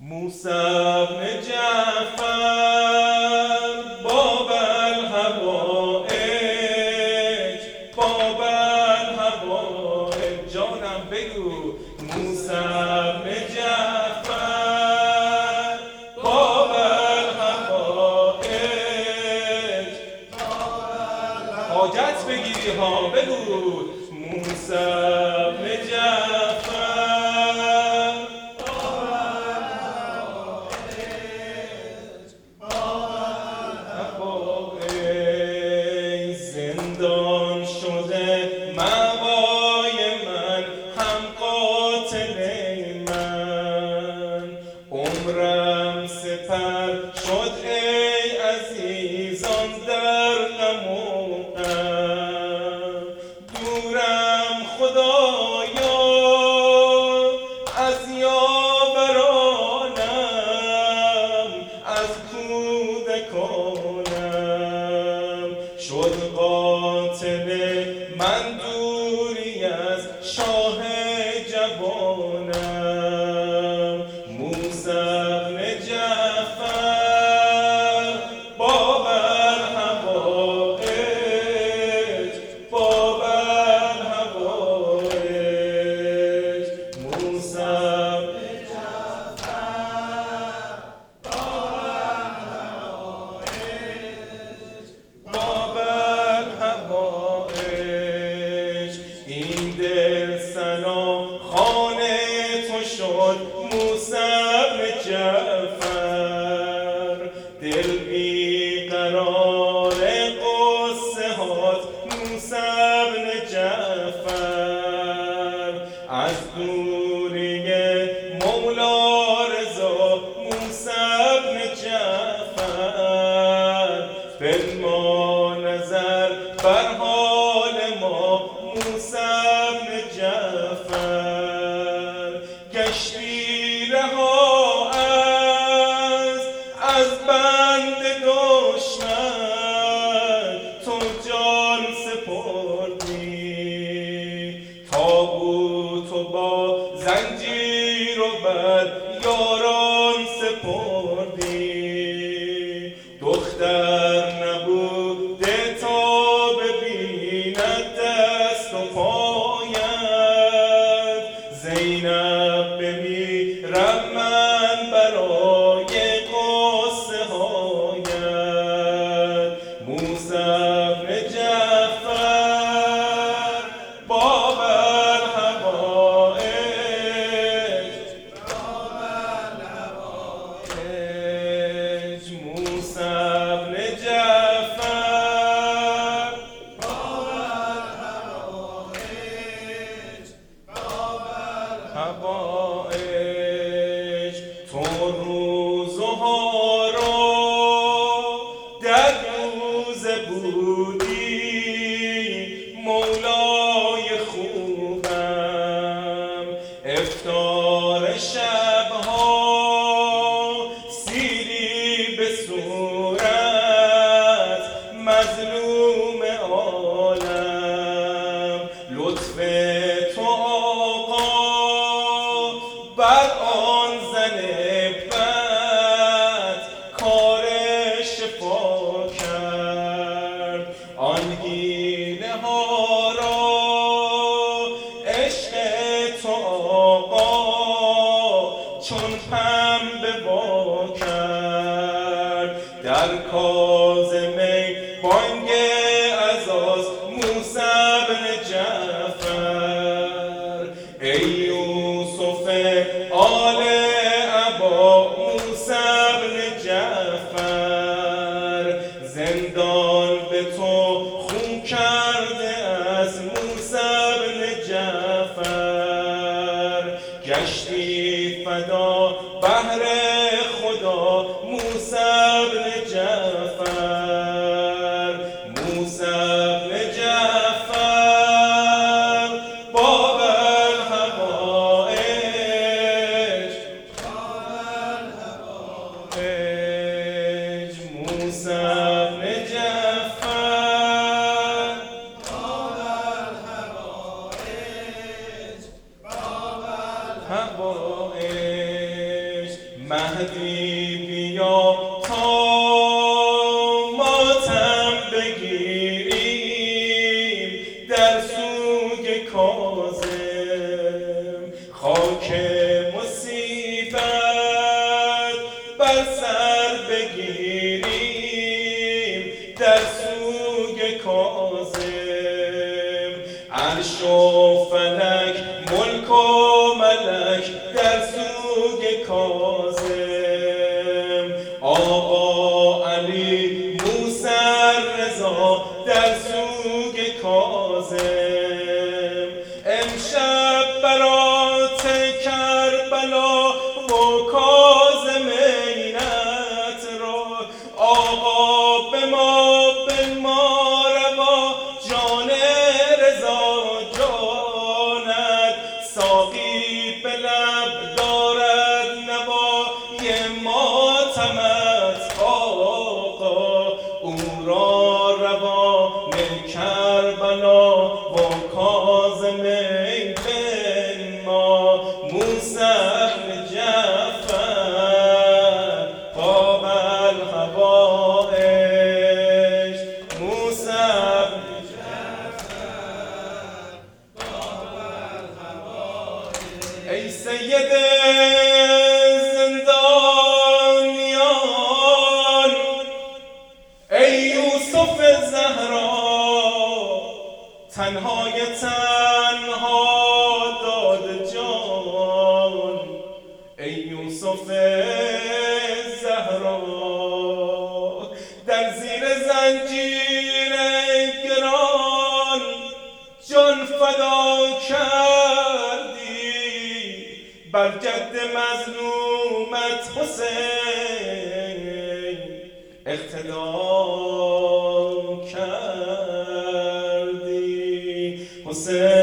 موسى بن جعفر باب الهوائج، باب الهوائج. جانم بگو موسى بن جعفر باب الهوائج. حاجت بگیری ها، بگو موسى بن جعفر. زندان شده مأوای من، هم قاتل من. عمرم سپر شد ای عزیزان در غم و غم. دورم خدایا از یاورانم، از کودکانم. شد قاتل من دوری از شاه جوانم. موسى بن جعفر باب الهوائج، باب الهوائج. موسى بن جعفر باب الهوائج، باب الهوائج. این دل سنا خانه تو شد موسى بن جعفر. دل بی قرار قصه هات موسى بن جعفر. از دوری مولا رضا موسى بن جعفر. بنما نظر بر حال ما موسى بن جعفر. گشتی رها از بند دشمن، تو جان سپردی. تابوت و با زنجیر و بر یاران سپردی. دختر نبوده تا ببیند دست و پایت. زینب بمیرم من برای قصه هایت. موسى بن جعفر باب الهوائج، باب الهوائج. موسى بن جعفر باب الهوائج، باب الهوائج. تو روزها را در روزه بودی مولای خوبم. افطار شبها سیری به صورت مظلوم عالم. لطف تو آقا بر آن زن بد کار شفا کرد. آن حیله ها را عشق تو آقا چون پنبه وا کرد. در کاظمی بانگ عزاست موسى بن جعفر. ای یوسف آل ابا موسى بن جعفر. زندان به تو خون کرده از موسى بن جعفر. گشتی فدا بهر خدا موسى بن جعفر. موسى بن جعفر باب الهوائج، باب الهوائج. موسى بن جعفر باب الهوائج، باب الهوائج. مهدی بیا تا ماتم بگیریم در سوگ کاظم، خاک مصیبت بر سر بگیریم در سوگ کاظم، عرش و فلک ملک و ملک در سوگ کاظم، آقا علی موسی رضا در سوگ کاظم، امشب برات کربلا و کاظم عینت را، آقا به ما روا جان رضا جانت، ساقی به لب دارد نوای ماتمت آقا، او را روان کربلا و کاظم بن ما، موسی بن جعفر طاب الهوایج، موسی بن جعفر طاب الهوایج، ای سید زندانیان، ای یوسف زهرا، تنهای تنها داد جان، ای یوسف زهرا، در زیر زنجیر گران جان فدا کردی، بر جد مظلومت حسین اقتدا کردی، حسین